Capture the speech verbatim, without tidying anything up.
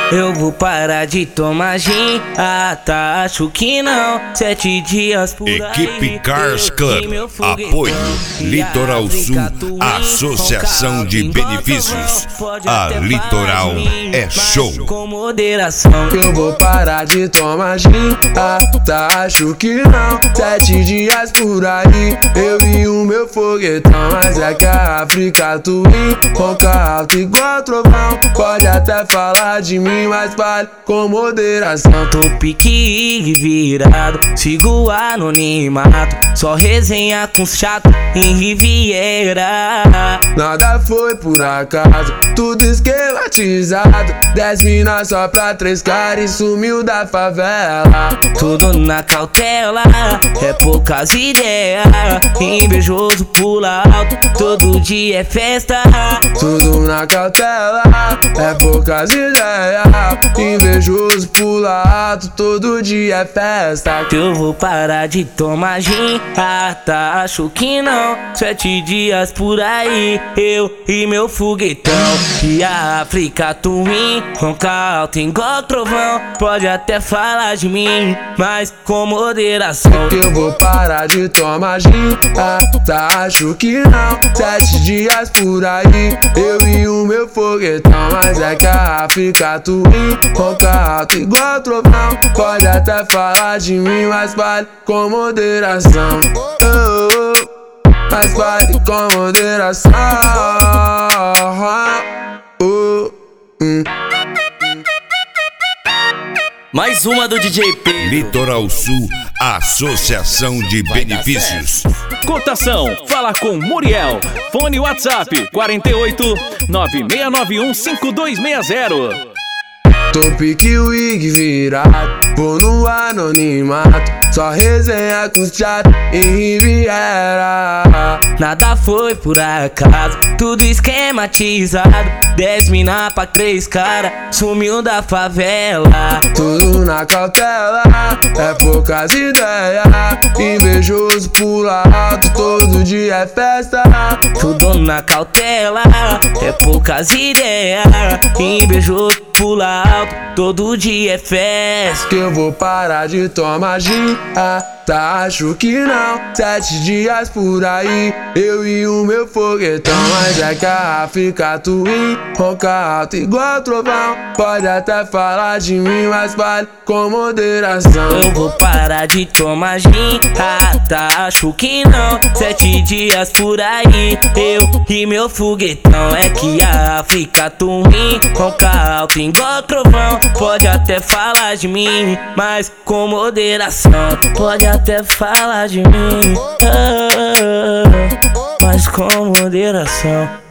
Eu vou parar de tomar gin. Ah, tá, acho que não. Sete dias por aí. Equipe Cars Club. Apoio Litoral Sul, Associação de Benefícios. A Litoral é show. Com moderação. Eu vou parar de tomar gin. Ah, tá, acho que não. Sete dias por aí. Eu e o meu foguetão. Mas é que a África Twin ronca alto igual trovão. Pode até falar de mim, mas fale com moderação. Tô pique virado, sigo o anonimato. Só resenha com chato em Riviera. Nada foi por acaso, tudo esquematizado. Dez minas só pra três caras e sumiu da favela. Tudo na cautela, é poucas ideias. Invejoso pula alto, todo dia é festa. Tudo na cautela, é poucas ideias. Invejoso pula alto, todo dia é festa. Eu vou parar de tomar gin. Ah, tá, acho que não. Sete dias por aí, eu e meu foguetão. E a África Twin ronca alto igual trovão. Pode até falar de mim, mas com moderação. Eu vou parar de tomar gin. Ah, tá, acho que não. Sete dias por aí, eu e o meu foguetão. Mas é que a África Twin ronca alto igual trovão. Pode até falar de mim, mas fale com moderação. Oh, oh, mas fale com moderação. Oh, hum. Mais uma do D J P. Litoral Sul, Associação de Benefícios. Cotação, fala com Muriel. Fone WhatsApp quarenta e oito, nove seis nove um, cinco dois seis zero. Tô pique wig virado, vou no anonimato. Só resenha com os chato em Riviera. Nada foi por acaso, tudo esquematizado. Dez mina pra três cara, sumiu da favela. Tudo na cautela, é poucas ideias. Invejoso pula alto, todo dia é festa. Tudo na cautela, é poucas ideias. Invejoso pula alto, todo dia é festa. Que eu vou parar de tomar gin. Ah, tá, acho que não. Sete dias por aí, eu e o meu foguetão. Mas é que a África Twin ronca alto igual trovão. Pode até falar de mim, mas fale com moderação. Eu vou parar de tomar gin. Ah, tá, acho que não. Sete dias por aí, eu e meu foguetão. É que a África Twin ronca alto igual trovão. Pode até falar de mim, mas com moderação. Pode até falar de mim, ah, mas com moderação.